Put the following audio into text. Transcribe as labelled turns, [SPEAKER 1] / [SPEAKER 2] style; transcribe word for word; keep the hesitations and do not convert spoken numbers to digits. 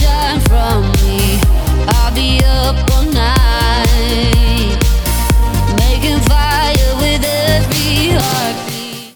[SPEAKER 1] time from me. I'll be up all night.